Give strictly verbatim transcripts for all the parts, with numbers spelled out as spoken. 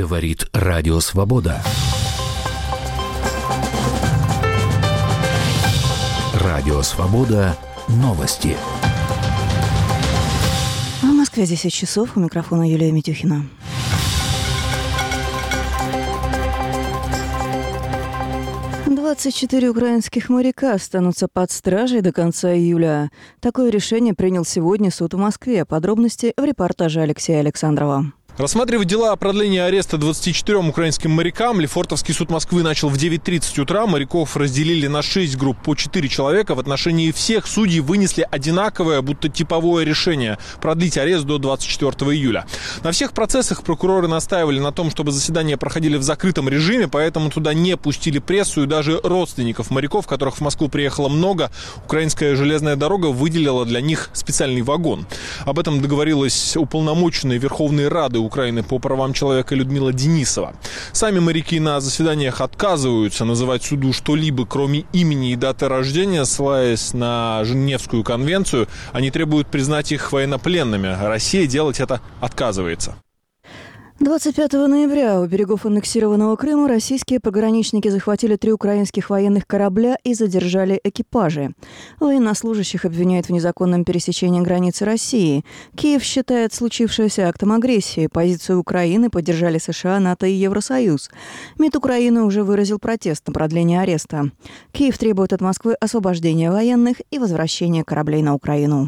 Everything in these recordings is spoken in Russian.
Говорит Радио Свобода. Радио Свобода. Новости. В Москве десять часов. У микрофона Юлия Митюхина. двадцать четыре украинских моряка останутся под стражей до конца июля. Такое решение принял сегодня суд в Москве. Подробности в репортаже Алексея Александрова. Рассматривать дела о продлении ареста двадцати четырем украинским морякам Лефортовский суд Москвы начал в девять тридцать утра. Моряков разделили на шесть групп по четыре человека. В отношении всех судьи вынесли одинаковое, будто типовое решение продлить арест до двадцать четвёртого июля. На всех процессах прокуроры настаивали на том, чтобы заседания проходили в закрытом режиме, поэтому туда не пустили прессу и даже родственников моряков, которых в Москву приехало много. Украинская железная дорога выделила для них специальный вагон. Об этом договорилась уполномоченная Верховной Рады Украины по правам человека Людмила Денисова. Сами моряки на заседаниях отказываются называть суду что-либо, кроме имени и даты рождения, ссылаясь на Женевскую конвенцию. Они требуют признать их военнопленными. Россия делать это отказывается. двадцать пятого ноября у берегов аннексированного Крыма российские пограничники захватили три украинских военных корабля и задержали экипажи. Военнослужащих обвиняют в незаконном пересечении границы России. Киев считает случившееся актом агрессии. Позицию Украины поддержали США, НАТО и Евросоюз. МИД Украины уже выразил протест на продление ареста. Киев требует от Москвы освобождения военных и возвращения кораблей на Украину.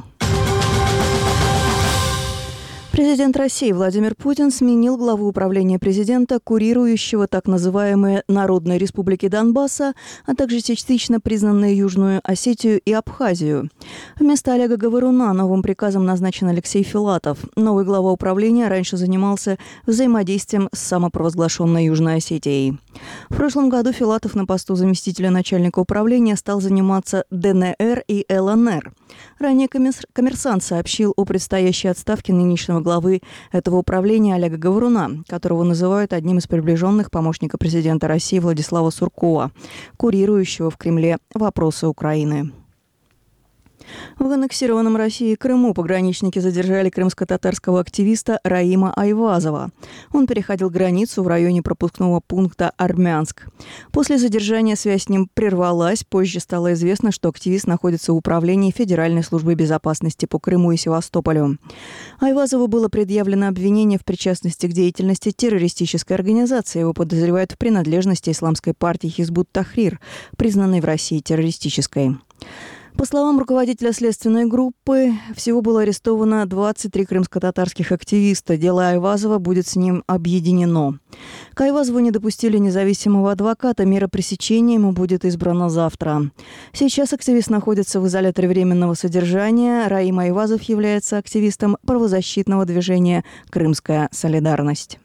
Президент России Владимир Путин сменил главу управления президента, курирующего так называемые Народные Республики Донбасса, а также частично признанные Южную Осетию и Абхазию. Вместо Олега Говоруна новым приказом назначен Алексей Филатов. Новый глава управления раньше занимался взаимодействием с самопровозглашенной Южной Осетией. В прошлом году Филатов на посту заместителя начальника управления стал заниматься ДНР и ЛНР. Ранее «Коммерсант» сообщил о предстоящей отставке нынешнего главы этого управления Олега Говоруна, которого называют одним из приближенных помощника президента России Владислава Суркова, курирующего в Кремле вопросы Украины. В аннексированном Россией Крыму пограничники задержали крымско-татарского активиста Раима Айвазова. Он переходил границу в районе пропускного пункта Армянск. После задержания связь с ним прервалась. Позже стало известно, что активист находится в управлении Федеральной службы безопасности по Крыму и Севастополю. Айвазову было предъявлено обвинение в причастности к деятельности террористической организации. Его подозревают в принадлежности исламской партии Хизбут-Тахрир, признанной в России террористической. По словам руководителя следственной группы, всего было арестовано двадцать три крымско-татарских активиста. Дело Айвазова будет с ним объединено. К Айвазову не допустили независимого адвоката. Мера пресечения ему будет избрана завтра. Сейчас активист находится в изоляторе временного содержания. Раим Айвазов является активистом правозащитного движения «Крымская солидарность».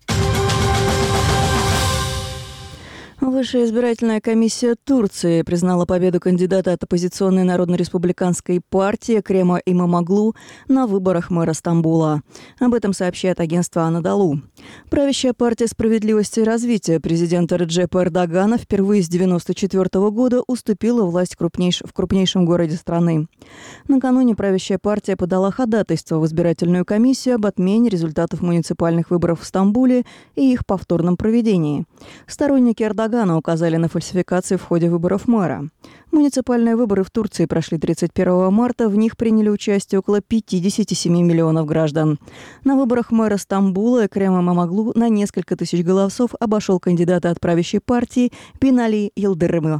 Высшая избирательная комиссия Турции признала победу кандидата от оппозиционной Народно-республиканской партии Экрема Имамоглу на выборах мэра Стамбула. Об этом сообщает агентство Анадолу. Правящая партия «Справедливости и развития» президента Реджепа Эрдогана впервые с девяносто четвёртого года уступила власть крупнейш... в крупнейшем городе страны. Накануне правящая партия подала ходатайство в избирательную комиссию об отмене результатов муниципальных выборов в Стамбуле и их повторном проведении. Сторонники Эрдогана указали на фальсификации в ходе выборов мэра. Муниципальные выборы в Турции прошли тридцать первого марта. В них приняли участие около пятьдесят семь миллионов граждан. На выборах мэра Стамбула Экрем Имамоглу на несколько тысяч голосов обошел кандидата от правящей партии Бинали Йылдырымы.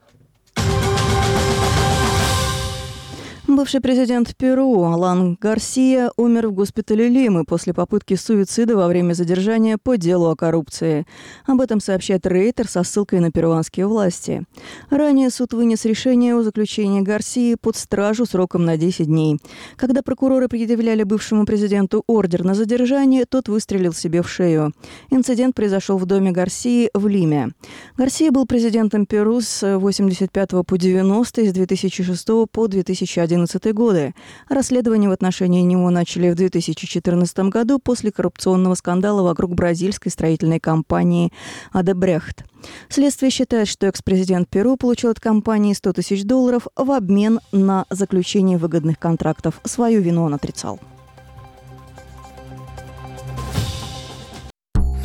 Бывший президент Перу Алан Гарсия умер в госпитале Лимы после попытки суицида во время задержания по делу о коррупции. Об этом сообщает Рейтер со ссылкой на перуанские власти. Ранее суд вынес решение о заключении Гарсии под стражу сроком на десять дней. Когда прокуроры предъявляли бывшему президенту ордер на задержание, тот выстрелил себе в шею. Инцидент произошел в доме Гарсии в Лиме. Гарсия был президентом Перу с восемьдесят пятого по девяностый, с две тысячи шестого по две тысячи одиннадцатый годы. Расследование в отношении него начали в две тысячи четырнадцатом году после коррупционного скандала вокруг бразильской строительной компании «Одебрехт». Следствие считает, что экс-президент Перу получил от компании сто тысяч долларов в обмен на заключение выгодных контрактов. Свою вину он отрицал.